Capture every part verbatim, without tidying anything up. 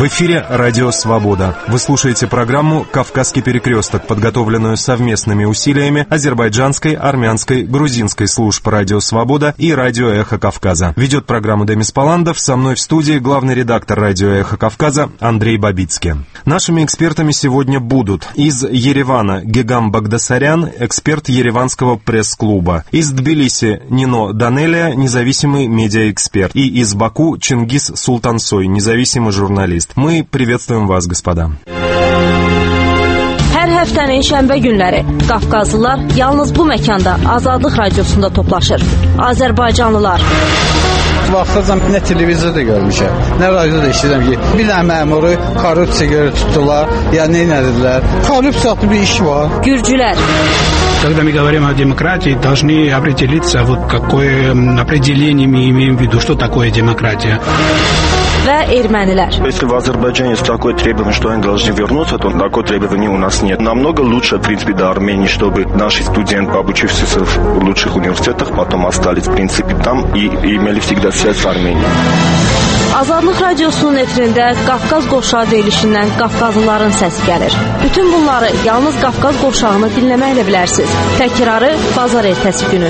В эфире «Радио Свобода». Вы слушаете программу «Кавказский перекресток», подготовленную совместными усилиями азербайджанской, армянской, грузинской служб «Радио Свобода» и «Радио Эхо Кавказа». Ведет программу Демис Паландов, со мной в студии главный редактор «Радио Эхо Кавказа» Андрей Бабицкий. Нашими экспертами сегодня будут из Еревана Гегам Багдасарян, эксперт Ереванского пресс-клуба, из Тбилиси Нино Данелия, независимый медиаэксперт, и из Баку Чингис Султансой, независимый журналист. Мы приветствуем вас, господа. Hər həftənin şənbə günləri Qafqazlılar yalnız bu məkanda Azadlıq Radiosunda toplaşır. Azərbaycanlılar. Vaxtacam nə televizorda görmüşəm, nə radioda eşidirəm ki, bir dənə məmuru korrupsiya görə tutdular, ya nə edildilər. Korrupsiyalı bir iş var. Gürcülər. Когда мы говорим о демократии, должны определиться, вот какое определение мы имеем в виду, что такое демократия. Və ermənilər. Если в Азербайджане есть такое требование, что они должны вернуться, то такое требование у нас нет. Намного лучше, в принципе, до Армении, чтобы наши студенты, обучившиеся в лучших университетах, потом остались, в принципе, там и, и имели всегда связь с Арменией. Azadlıq Radiosunun efirində Qafqaz qovşağı deyilişindən Qafqazlıların səsi gəlir. Bütün bunları yalnız Qafqaz qovşağını dinləməklə bilərsiniz. Təkrarı bazar ertəsi günü.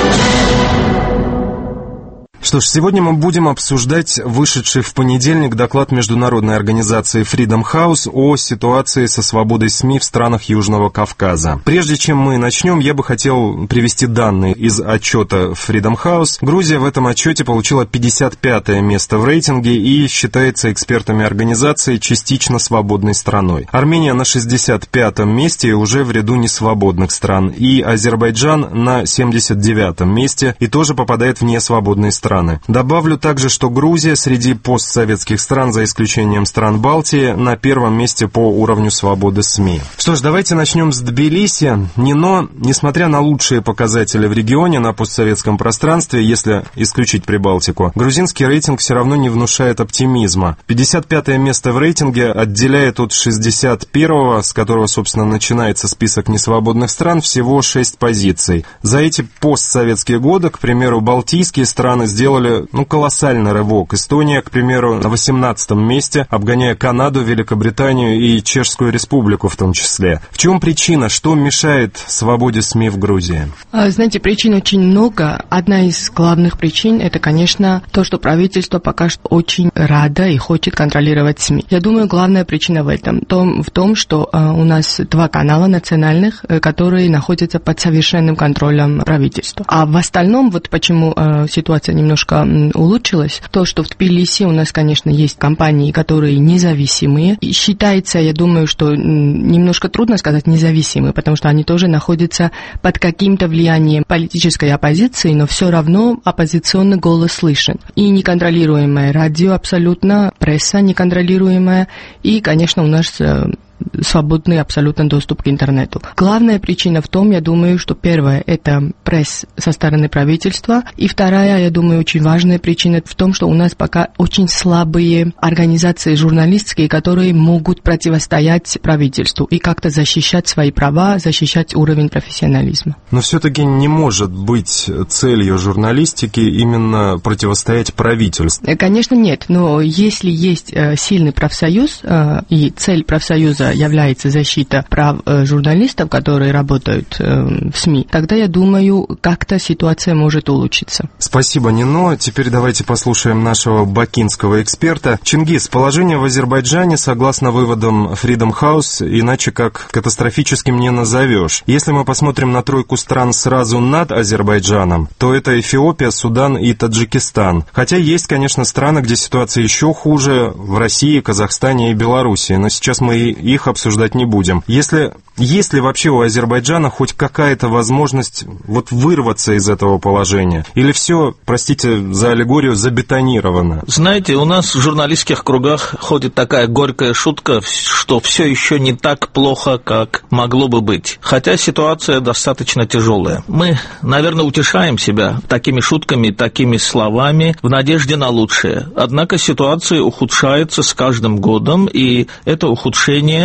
Что ж, сегодня мы будем обсуждать вышедший в понедельник доклад международной организации Freedom House о ситуации со свободой СМИ в странах Южного Кавказа. Прежде чем мы начнем, я бы хотел привести данные из отчета Freedom House. Грузия в этом отчете получила пятьдесят пятое место в рейтинге и считается экспертами организации частично свободной страной. Армения на шестьдесят пятом месте и уже в ряду несвободных стран. И Азербайджан на семьдесят девятом месте и тоже попадает в несвободные страны. Добавлю также, что Грузия среди постсоветских стран, за исключением стран Балтии, на первом месте по уровню свободы СМИ. Что ж, давайте начнем с Тбилиси. Нино, несмотря на лучшие показатели в регионе, на постсоветском пространстве, если исключить Прибалтику, грузинский рейтинг все равно не внушает оптимизма. пятьдесят пятое место в рейтинге отделяет от шестьдесят первого, с которого, собственно, начинается список несвободных стран, всего шесть позиций. За эти постсоветские годы, к примеру, балтийские страны сделали ну, колоссальный рывок. Эстония, к примеру, на восемнадцатом месте, обгоняя Канаду, Великобританию и Чешскую Республику в том числе. В чем причина? Что мешает свободе СМИ в Грузии? Знаете, причин очень много. Одна из главных причин – это, конечно, то, что правительство пока что очень радо и хочет контролировать СМИ. Я думаю, главная причина в этом, в том, что у нас два канала национальных, которые находятся под совершенным контролем правительства. А в остальном, вот почему ситуация немного немножко улучшилось. То, что в Тбилиси у нас, конечно, есть компании, которые независимые. И считается, я думаю, что немножко трудно сказать независимые, потому что они тоже находятся под каким-то влиянием политической оппозиции, но все равно оппозиционный голос слышен. И неконтролируемое радио абсолютно, пресса неконтролируемая, и, конечно, у нас свободный абсолютно доступ к интернету. Главная причина в том, я думаю, что первое – это пресс со стороны правительства, и вторая, я думаю, очень важная причина в том, что у нас пока очень слабые организации журналистские, которые могут противостоять правительству и как-то защищать свои права, защищать уровень профессионализма. Но все-таки не может быть целью журналистики именно противостоять правительству. Конечно, нет, но если есть сильный профсоюз, и цель профсоюза является защита прав э, журналистов, которые работают э, в СМИ, тогда, я думаю, как-то ситуация может улучшиться. Спасибо, Нино. Теперь давайте послушаем нашего бакинского эксперта. Чингис, положение в Азербайджане, согласно выводам Freedom House, иначе как катастрофическим не назовешь. Если мы посмотрим на тройку стран сразу над Азербайджаном, то это Эфиопия, Судан и Таджикистан. Хотя есть, конечно, страны, где ситуация еще хуже, в России, Казахстане и Белоруссии, но сейчас мы их обсуждать не будем. Если, есть ли вообще у Азербайджана хоть какая-то возможность вот вырваться из этого положения? Или все, простите за аллегорию, забетонировано? Знаете, у нас в журналистских кругах ходит такая горькая шутка, что все еще не так плохо, как могло бы быть. Хотя ситуация достаточно тяжелая. Мы, наверное, утешаем себя такими шутками, такими словами в надежде на лучшее. Однако ситуация ухудшается с каждым годом, и это ухудшение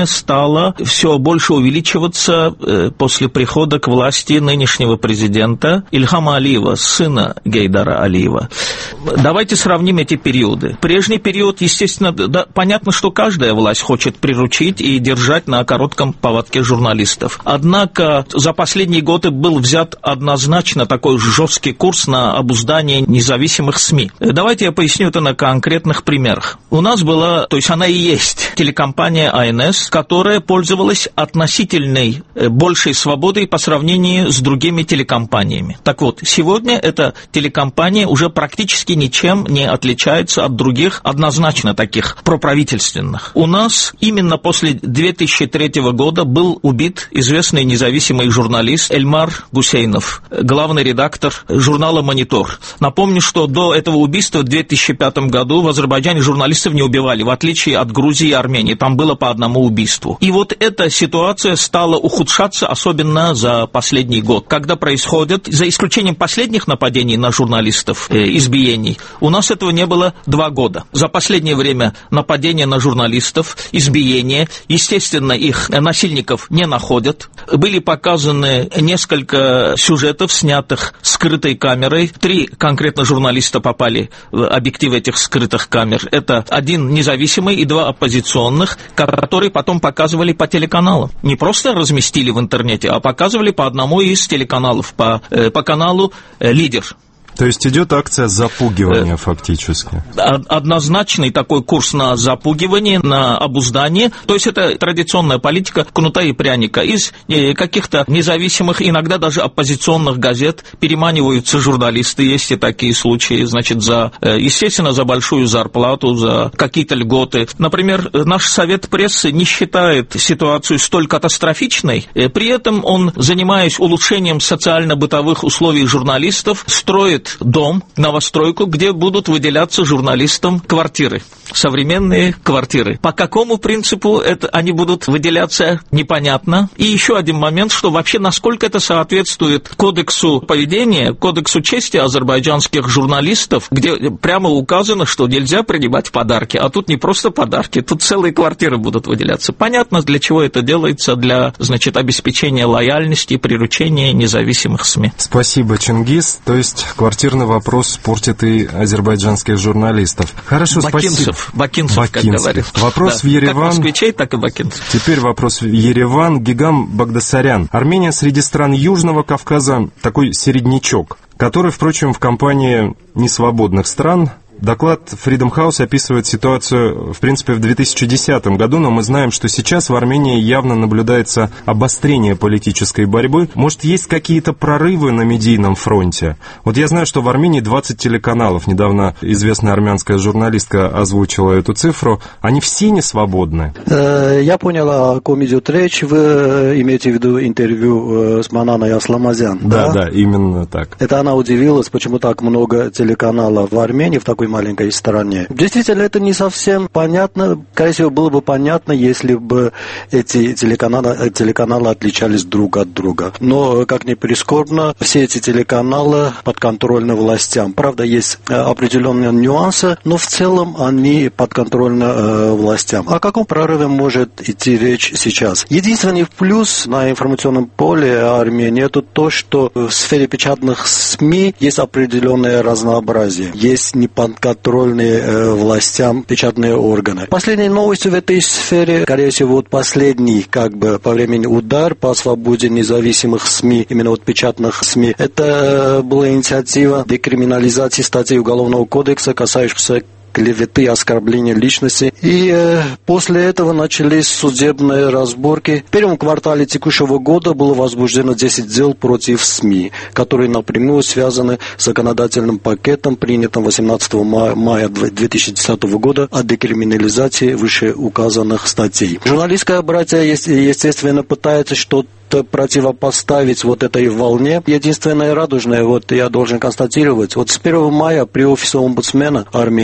давление стало все больше увеличиваться после прихода к власти нынешнего президента Ильхама Алиева, сына Гейдара Алиева. Давайте сравним эти периоды. Прежний период, естественно, да, понятно, что каждая власть хочет приручить и держать на коротком поводке журналистов. Однако за последние годы был взят однозначно такой жесткий курс на обуздание независимых СМИ. Давайте я поясню это на конкретных примерах. У нас была, то есть она и есть, телекомпания АНС, которая пользовалась относительной большей свободой по сравнению с другими телекомпаниями. Так вот, сегодня эта телекомпания уже практически ничем не отличается от других однозначно таких проправительственных. У нас именно после две тысячи третьего года был убит известный независимый журналист Эльмар Гусейнов, главный редактор журнала «Монитор». Напомню, что до этого убийства в две тысячи пятом году в Азербайджане журналистов не убивали, в отличие от Грузии и Армении. Там было по одному убийству. И вот эта ситуация стала ухудшаться, особенно за последний год, когда происходит, за исключением последних нападений на журналистов, э, избиений, у нас этого не было два года. За последнее время нападения на журналистов, избиения, естественно, их насильников не находят. Были показаны несколько сюжетов, снятых скрытой камерой. Три конкретно журналиста попали в объективы этих скрытых камер. Это один независимый и два оппозиционных, которые потом показывали по телеканалам. Не просто разместили в интернете, а показывали по одному из телеканалов, по, э, по каналу э, «Лидер». То есть идет акция запугивания фактически. Однозначный такой курс на запугивание, на обуздание. То есть это традиционная политика кнута и пряника. Из каких-то независимых, иногда даже оппозиционных газет переманиваются журналисты. Есть и такие случаи, значит, за, естественно, за большую зарплату, за какие-то льготы. Например, наш Совет прессы не считает ситуацию столь катастрофичной. При этом он, занимаясь улучшением социально-бытовых условий журналистов, строит дом, новостройку, где будут выделяться журналистам квартиры, современные квартиры. По какому принципу это, они будут выделяться, непонятно. И еще один момент, что вообще насколько это соответствует кодексу поведения, кодексу чести азербайджанских журналистов, где прямо указано, что нельзя принимать подарки, а тут не просто подарки, тут целые квартиры будут выделяться. Понятно, для чего это делается, для, значит, обеспечения лояльности, приручения независимых СМИ. Спасибо, Чингис. То есть квартирный вопрос портит и азербайджанских журналистов. Хорошо, Бакинцев, спасибо. Бакинцев, Бакинцев, как говорят. Вопрос да, в Ереван. Как москвичей, так и бакинцев. Теперь вопрос в Ереван. Гигам Багдасарян. Армения среди стран Южного Кавказа такой середнячок, который, впрочем, в компании несвободных стран. Доклад Freedom House описывает ситуацию, в принципе, в две тысячи десятом году, но мы знаем, что сейчас в Армении явно наблюдается обострение политической борьбы. Может, есть какие-то прорывы на медийном фронте? Вот я знаю, что в Армении двадцать телеканалов. Недавно известная армянская журналистка озвучила эту цифру. Они все не свободны? Я понял, о ком идет речь. Вы имеете в виду интервью с Мананой Асламазян? Да, да, да, именно так. Это она удивилась, почему так много телеканалов в Армении, в такой маленькой стране. Действительно, это не совсем понятно. Скорее всего, было бы понятно, если бы эти телеканалы, телеканалы отличались друг от друга. Но, как ни прискорбно, все эти телеканалы подконтрольны властям. Правда, есть определенные нюансы, но в целом они подконтрольны э, властям. О каком прорыве может идти речь сейчас? Единственный плюс на информационном поле Армении — это то, что в сфере печатных СМИ есть определенное разнообразие. Есть неподконтрольные э, властям печатные органы. Последние новости в этой сфере, скорее всего, вот последний, как бы, по времени удар по свободе независимых СМИ, именно вот печатных СМИ, это была инициатива декриминализации статей Уголовного кодекса, касающихся клеветы и оскорбления личности. И э, после этого начались судебные разборки. В первом квартале текущего года было возбуждено десять дел против СМИ, которые напрямую связаны с законодательным пакетом, принятым восемнадцатого мая две тысячи десятого года о декриминализации вышеуказанных статей. Журналистское братья, естественно, пытается что-то противопоставить вот этой волне. Единственное радужное, вот я должен констатировать, вот с первого мая при офисе омбудсмена Армении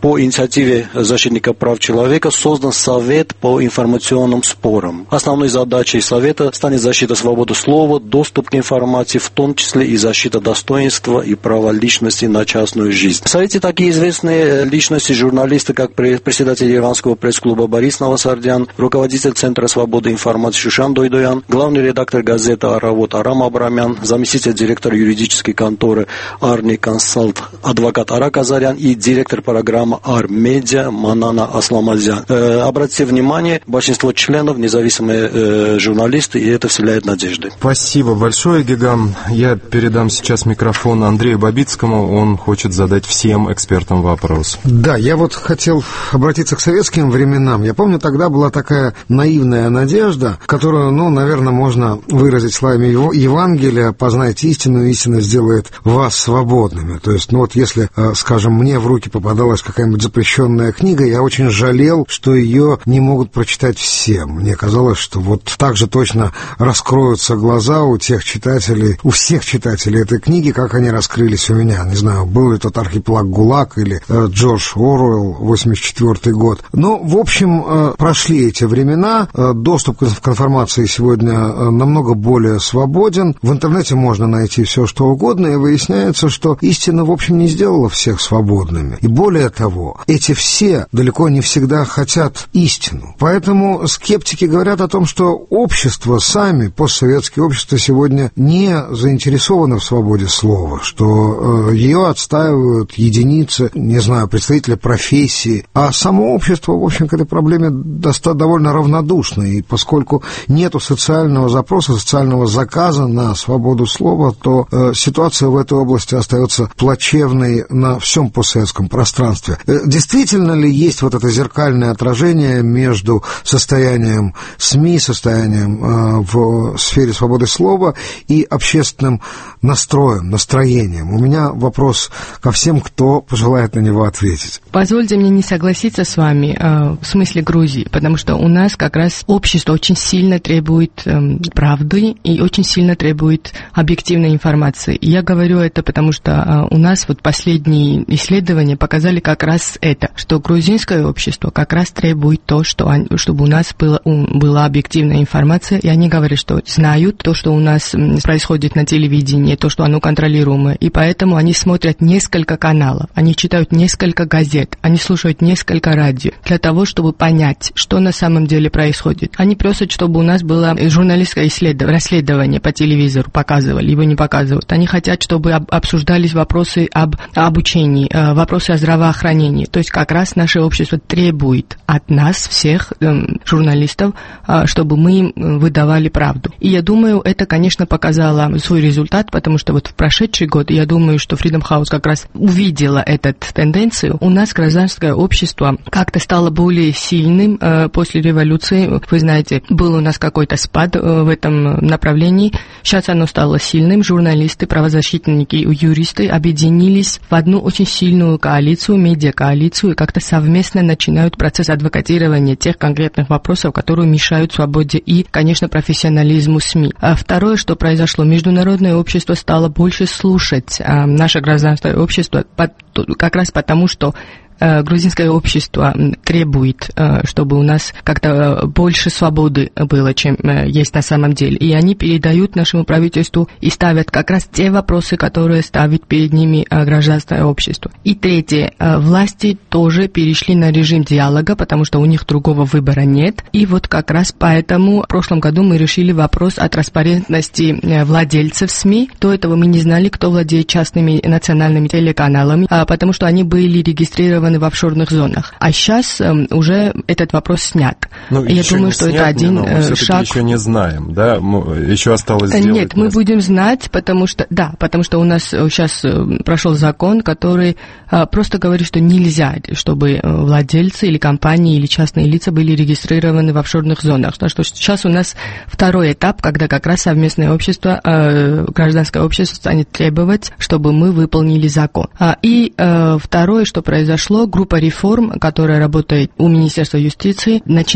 по инициативе защитника прав человека создан Совет по информационным спорам. Основной задачей Совета станет защита свободы слова, доступ к информации, в том числе и защита достоинства и права личности на частную жизнь. В Совете такие известные личности, журналисты, как председатель Ереванского пресс-клуба Борис Новосардян, руководитель Центра свободы информации Шушан Дойдоян, главный редактор газеты «Аравод» Арам Абрамян, заместитель директора юридической конторы «Арни Консалт» адвокат Арак Азарян и директор программы «Ар-Медиа» Манана Асламазян. Э, обратите внимание, большинство членов независимые э, журналисты, и это вселяет надежды. Спасибо большое, Гигам. Я передам сейчас микрофон Андрею Бабицкому. Он хочет задать всем экспертам вопрос. Да, я вот хотел обратиться к советским временам. Я помню, тогда была такая наивная надежда, которую, ну, наверное, можно выразить словами Евангелия: «Познайте истину, истина сделает вас свободными». То есть, ну вот если, скажем, мне в руки попадалась какая-нибудь запрещенная книга, я очень жалел, что ее не могут прочитать все. Мне казалось, что вот так же точно раскроются глаза у тех читателей, у всех читателей этой книги, как они раскрылись у меня. Не знаю, был ли тот архипелаг ГУЛАГ или э, Джордж Оруэлл, восемьдесят четвёртый год. Но, в общем, э, прошли эти времена. Э, доступ к информации сегодня э, намного более свободен. В интернете можно найти все, что угодно, и выясняется, что истина, в общем, не сделала всех свободными. И более того, эти все далеко не всегда хотят истину. Поэтому скептики говорят о том, что общество сами, постсоветские общества, сегодня не заинтересованы в свободе слова, что э, ее отстаивают единицы, не знаю, представители профессии, а само общество, в общем, к этой проблеме достаточно довольно равнодушно, и поскольку нету социального запроса, социального заказа на свободу слова, то э, ситуация в этой области остается плачевной на всем постсоветском пространстве. Э, действительно ли есть вот это зеркальное отражение между состоянием СМИ, состоянием э, в сфере свободы слова и общественным настроем, настроением? У меня вопрос ко всем, кто пожелает на него ответить. Позвольте мне не согласиться с вами э, в смысле Грузии, потому что у нас как раз общество очень сильно требует э, правды и очень сильно требует объективной информации. И я говорю это, потому что э, у нас вот последние исследования показали как раз это, что грузинское общество как раз требует то, что, чтобы у нас было, была объективная информация, и они говорят, что знают то, что у нас происходит на телевидении, то, что оно контролируемое, и поэтому они смотрят несколько каналов, они читают несколько газет, они слушают несколько радио, для того, чтобы понять, что на самом деле происходит. Они просят, чтобы у нас было журналистское исследование, расследование по телевизору, показывали, его не показывают. Они хотят, чтобы обсуждались вопросы об обучении, вопросы о здравоохранении. То есть как раз наше общество требует от нас, всех журналистов, чтобы мы выдавали правду. И я думаю, это, конечно, показало свой результат, потому что вот в прошедший год, я думаю, что Freedom House как раз увидела эту тенденцию. У нас гражданское общество как-то стало более сильным э, после революции. Вы знаете, был у нас какой-то спад э, в этом направлении. Сейчас оно стало сильным. Журналисты, правозащитники, юристы объединились в одну очень сильную коалицию, медиакоалицию, и как-то совместно начинают процесс адвокатирования тех конкретных вопросов, которые мешают свободе и, конечно, профессионализму СМИ. А второе, что произошло, международное общество стало больше слушать а, наше гражданское общество, под, как раз потому, что грузинское общество требует, чтобы у нас как-то больше свободы было, чем есть на самом деле. И они передают нашему правительству и ставят как раз те вопросы, которые ставит перед ними гражданское общество. И третье. Власти тоже перешли на режим диалога, потому что у них другого выбора нет. И вот как раз поэтому в прошлом году мы решили вопрос о транспарентности владельцев СМИ. До этого мы не знали, кто владеет частными национальными телеканалами, потому что они были регистрированы в офшорных зонах. А сейчас э, уже этот вопрос снят. Ну, я думаю, что снят, это один но мы шаг. Еще не знаем, да? Еще осталось сделать. Нет, мы будем знать, потому что, да, потому что у нас сейчас прошел закон, который э, просто говорит, что нельзя, чтобы владельцы или компании или частные лица были регистрированы в офшорных зонах. Так что сейчас у нас второй этап, когда как раз совместное общество, э, гражданское общество станет требовать, чтобы мы выполнили закон. А, и э, второе, что произошло, группа реформ, которая работает у Министерства юстиции, начинает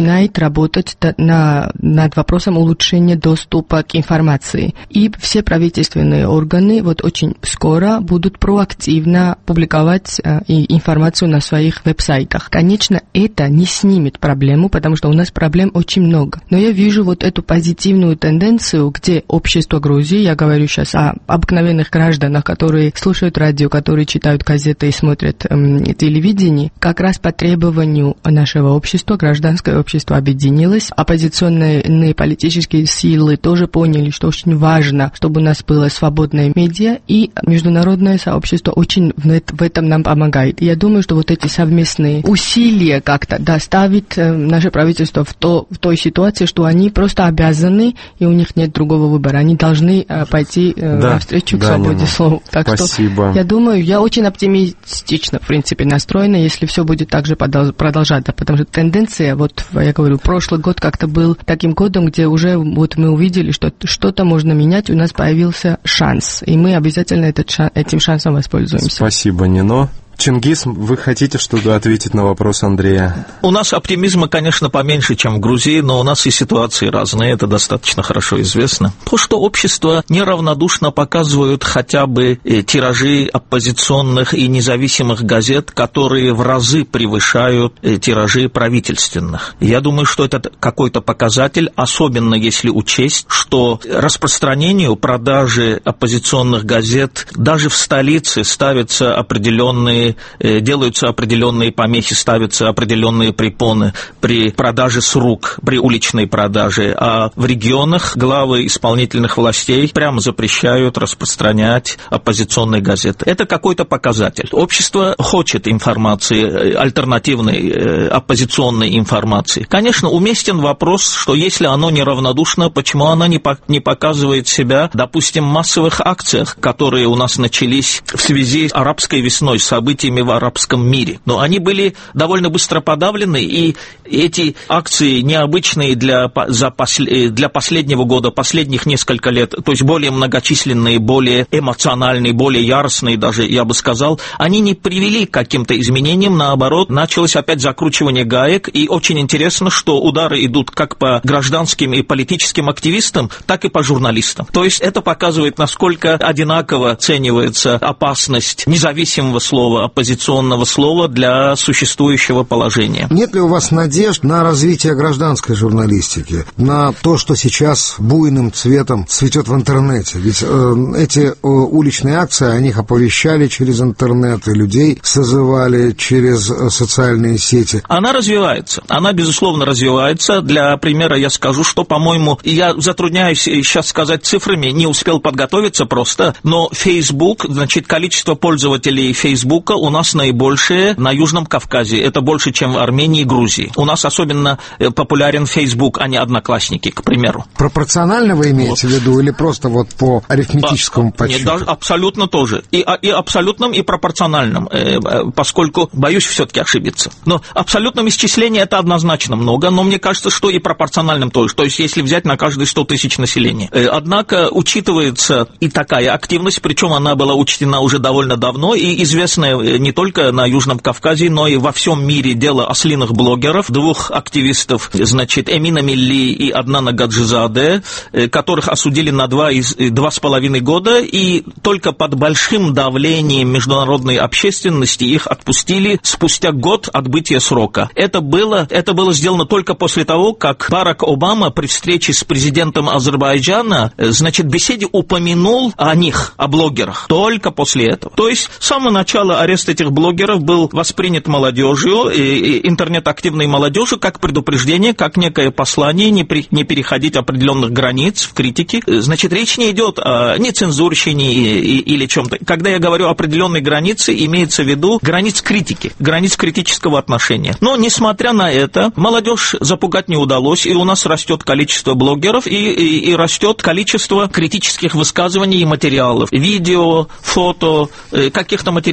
начинает работать на, над вопросом улучшения доступа к информации. И все правительственные органы вот очень скоро будут проактивно публиковать э, информацию на своих веб-сайтах. Конечно, это не снимет проблему, потому что у нас проблем очень много. Но я вижу вот эту позитивную тенденцию, где общество Грузии, я говорю сейчас о обыкновенных гражданах, которые слушают радио, которые читают газеты и смотрят эм, телевидение, как раз по требованию нашего общества, гражданское общество объединилось, оппозиционные политические силы тоже поняли, что очень важно, чтобы у нас было свободное медиа, и международное сообщество очень в этом нам помогает. И я думаю, что вот эти совместные усилия как-то доставят э, наше правительство в, то, в той ситуации, что они просто обязаны, и у них нет другого выбора. Они должны э, пойти э, да, навстречу к свободе слова. Так Спасибо. Что я думаю, я очень оптимистично, в принципе, настроена, если все будет так же продолжаться, потому что тенденция, вот я говорю, прошлый год как-то был таким годом, где уже вот мы увидели, что что-то можно менять, у нас появился шанс, и мы обязательно этот шанс, этим шансом воспользуемся. Спасибо, Нино. Чингис, вы хотите что-то ответить на вопрос Андрея? У нас оптимизма, конечно, поменьше, чем в Грузии, но у нас и ситуации разные, это достаточно хорошо известно. То, что общество неравнодушно показывают хотя бы тиражи оппозиционных и независимых газет, которые в разы превышают тиражи правительственных. Я думаю, что это какой-то показатель, особенно если учесть, что распространению продажи оппозиционных газет даже в столице ставятся определенные делаются определенные помехи, ставятся определенные препоны при продаже с рук, при уличной продаже, а в регионах главы исполнительных властей прямо запрещают распространять оппозиционные газеты. Это какой-то показатель. Общество хочет информации, альтернативной, оппозиционной информации. Конечно, уместен вопрос, что если оно неравнодушно, почему оно не показывает себя, допустим, в массовых акциях, которые у нас начались в связи с арабской весной, событиями в арабском мире. Но они были довольно быстро подавлены, и эти акции необычные для, за после, для последнего года, последних несколько лет, то есть более многочисленные, более эмоциональные, более яростные даже, я бы сказал, они не привели к каким-то изменениям, наоборот, началось опять закручивание гаек, и очень интересно, что удары идут как по гражданским и политическим активистам, так и по журналистам. То есть это показывает, насколько одинаково оценивается опасность независимого слова, оппозиционного слова для существующего положения. Нет ли у вас надежд на развитие гражданской журналистики, на то, что сейчас буйным цветом цветет в интернете? Ведь э, эти э, уличные акции, они их оповещали через интернет, и людей созывали через э, социальные сети. Она развивается, она, безусловно, развивается. Для примера я скажу, что, по-моему, я затрудняюсь сейчас сказать цифрами, не успел подготовиться просто, но Facebook, значит, количество пользователей Facebook у нас наибольшее на Южном Кавказе. Это больше, чем в Армении и Грузии. У нас особенно популярен Facebook, а не Одноклассники, к примеру. Пропорционально вы имеете вот в виду или просто вот по арифметическому подсчету? Нет, даже абсолютно тоже. И, и абсолютным, и пропорциональным, поскольку боюсь все-таки ошибиться. Но абсолютном исчислении это однозначно много, но мне кажется, что и пропорциональным тоже. То есть, если взять на каждые сто тысяч населения. Однако, учитывается и такая активность, причем она была учтена уже довольно давно, и известная не только на Южном Кавказе, но и во всем мире дело ослиных блогеров, двух активистов, значит, Эмина Милли и Аднана Гаджизаде, которых осудили на два, два с половиной года, и только под большим давлением международной общественности их отпустили спустя год отбытия срока. Это было, это было сделано только после того, как Барак Обама при встрече с президентом Азербайджана, значит, в беседе упомянул о них, о блогерах, только после этого. То есть с самого начала арест этих блогеров был воспринят молодежью, интернет-активной молодежью, как предупреждение, как некое послание не, при, не переходить определенных границ в критике. Значит, речь не идет о нецензурщине или чем-то. Когда я говорю определенные границы, имеется в виду границ критики, границ критического отношения. Но, несмотря на это, молодежь запугать не удалось, и у нас растет количество блогеров, и, и, и растет количество критических высказываний и материалов. Видео, фото, каких-то материалов, которые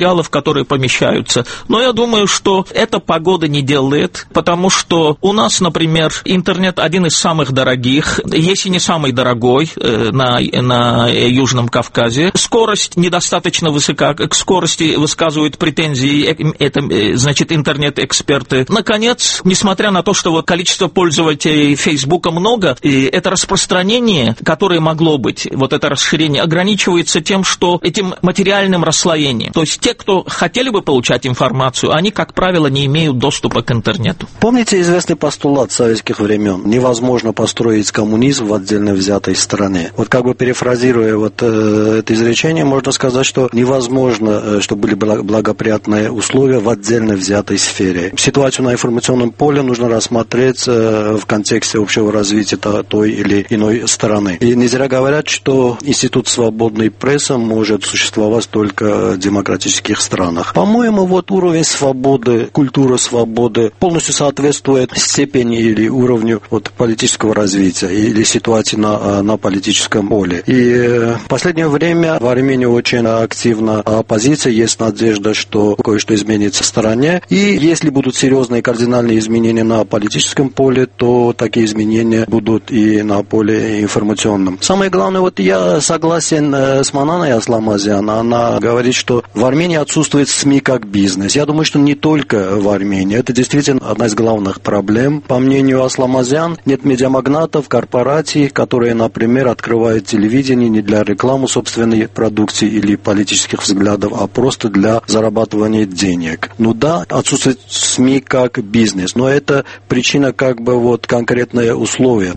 которые помещаются. Но я думаю, что эта погода не делает, потому что у нас, например, интернет один из самых дорогих, если не самый дорогой э, на, на Южном Кавказе. Скорость недостаточно высока, к скорости высказывают претензии, это, значит, интернет-эксперты. Наконец, несмотря на то, что вот количество пользователей Фейсбука много, и это распространение, которое могло быть, вот это расширение, ограничивается тем, что этим материальным расслоением. То есть те, кто хотели бы получать информацию, они, как правило, не имеют доступа к интернету. Помните известный постулат советских времен? Невозможно построить коммунизм в отдельно взятой стране. Вот как бы перефразируя вот э, это изречение, можно сказать, что невозможно, э, чтобы были благоприятные условия в отдельно взятой сфере. Ситуацию на информационном поле нужно рассмотреть э, в контексте общего развития той или иной стороны. И не зря говорят, что институт свободной прессы может существовать только в демократических странах. По-моему, вот уровень свободы, культура свободы полностью соответствует степени или уровню вот, политического развития или ситуации на, на политическом поле. И в последнее время в Армении очень активна оппозиция, есть надежда, что кое-что изменится в стране. И если будут серьезные кардинальные изменения на политическом поле, то такие изменения будут и на поле информационном. Самое главное, вот я согласен с Мананой Асламазян, она говорит, что в Армении отсутствует СМИ как бизнес. Я думаю, что не только в Армении. Это действительно одна из главных проблем. По мнению Асламазян, нет медиамагнатов, корпораций, которые, например, открывают телевидение не для рекламы собственной продукции или политических взглядов, а просто для зарабатывания денег. Ну да, отсутствует СМИ как бизнес, но это причина как бы вот конкретное условие.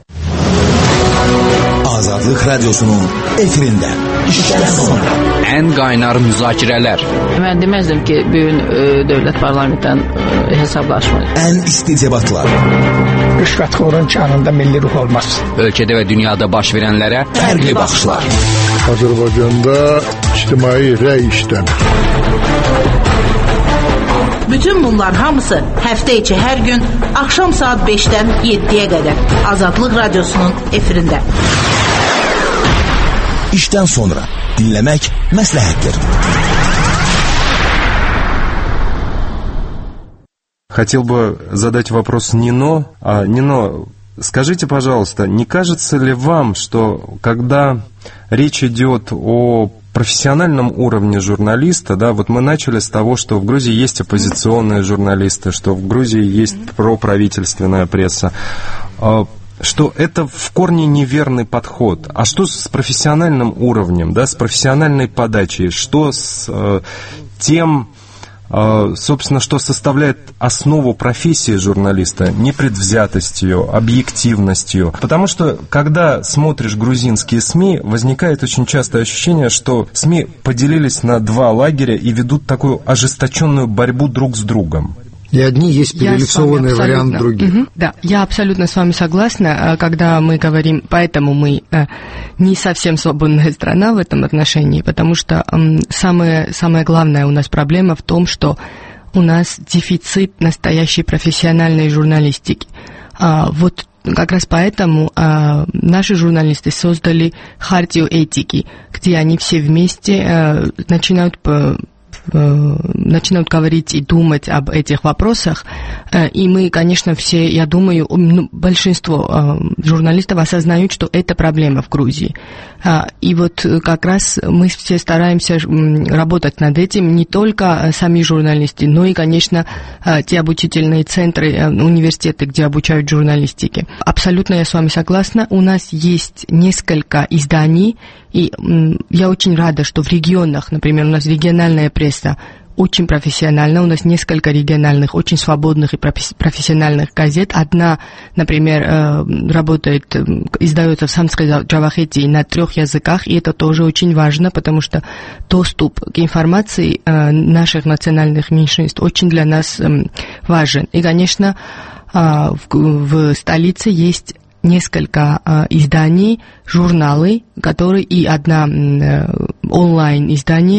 Azadlık Radyosu'nun efirinde. İşten sonra. En qaynar müzakirələr. Mən deməzdim ki, bu gün e, dövlət parlamentdən e, hesablaşma. En isticebatlar. Rüşvətxorun canında milli ruh olmaz. Ölkədə və dünyada baş verənlərə fərqli baxışlar. Azərbaycanda ictimai rəy işləmir. Bütün bunlar hamısı həftə içi hər gün axşam saat beşdən yeddiyə qədər Azadlıq Radyosu'nun efirində. İşten sonra dinlemek məsləhətdir. Хотел бы задать вопрос Нино. А, Нино, скажите, пожалуйста, не кажется ли вам, что когда речь идет о профессиональном уровне журналиста, да, вот мы начали с того, что в Грузии есть оппозиционные журналисты, что в Грузии есть проправительственная пресса, что это в корне неверный подход. А что с профессиональным уровнем, да, с профессиональной подачей, что с э, тем, э, собственно, что составляет основу профессии журналиста, непредвзятостью, объективностью. Потому что, когда смотришь грузинские СМИ, возникает очень часто ощущение, что СМИ поделились на два лагеря и ведут такую ожесточенную борьбу друг с другом. И одни есть перелицованный вариант других. Угу, да, я абсолютно с вами согласна, когда мы говорим, поэтому мы э, не совсем свободная страна в этом отношении, потому что э, самое, самое главное у нас проблема в том, что у нас дефицит настоящей профессиональной журналистики. А, вот как раз поэтому а, наши журналисты создали хартию этики, где они все вместе а, начинают по начинают говорить и думать об этих вопросах. И мы, конечно, все, я думаю, большинство журналистов осознают, что это проблема в Грузии. И вот как раз мы все стараемся работать над этим, не только сами журналисты, но и, конечно, те обучительные центры, университеты, где обучают журналистике. Абсолютно я с вами согласна. У нас есть несколько изданий, и я очень рада, что в регионах, например, у нас региональная пресса очень профессиональна, у нас несколько региональных, очень свободных и профессиональных газет. Одна, например, работает, издается в Самской Джавахете на трех языках, и это тоже очень важно, потому что доступ к информации наших национальных меньшинств очень для нас важен. И, конечно, в, в столице есть несколько э, изданий, журналы, которые и одна э, онлайн-издание,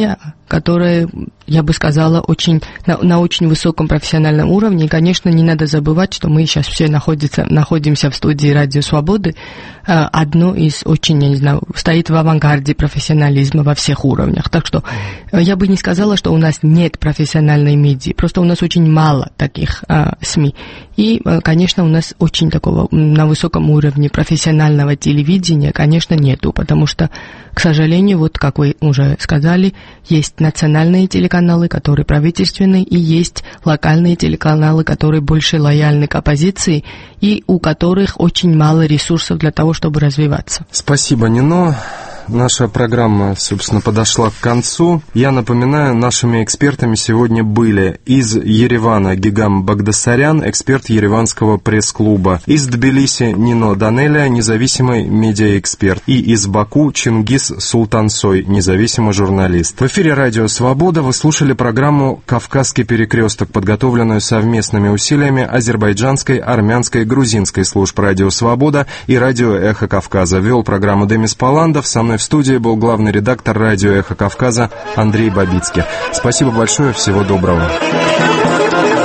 которое, я бы сказала, очень, на, на очень высоком профессиональном уровне. И, конечно, не надо забывать, что мы сейчас все находится, находимся в студии «Радио Свободы». Одно из очень, я не знаю, стоит в авангарде профессионализма во всех уровнях. Так что я бы не сказала, что у нас нет профессиональной медиа, просто у нас очень мало таких а, СМИ. И, конечно, у нас очень такого на высоком уровне профессионального телевидения, конечно, нету, потому что, к сожалению, вот как вы уже сказали, есть национальные телеканалы, которые правительственные, и есть локальные телеканалы, которые больше лояльны к оппозиции, и у которых очень мало ресурсов для того, чтобы развиваться. Спасибо, Нино. Наша программа, собственно, подошла к концу. Я напоминаю, нашими экспертами сегодня были из Еревана Гигам Багдасарян, эксперт Ереванского пресс-клуба, из Тбилиси Нино Данеля, независимый медиаэксперт, и из Баку Чингис Султансой, независимый журналист. В эфире «Радио Свобода» вы слушали программу «Кавказский перекресток», подготовленную совместными усилиями азербайджанской, армянской, грузинской служб «Радио Свобода» и «Радио Эхо Кавказа». Вел программу Демис Паландов, со мной в студии был главный редактор радио «Эхо Кавказа» Андрей Бабицкий. Спасибо большое, всего доброго.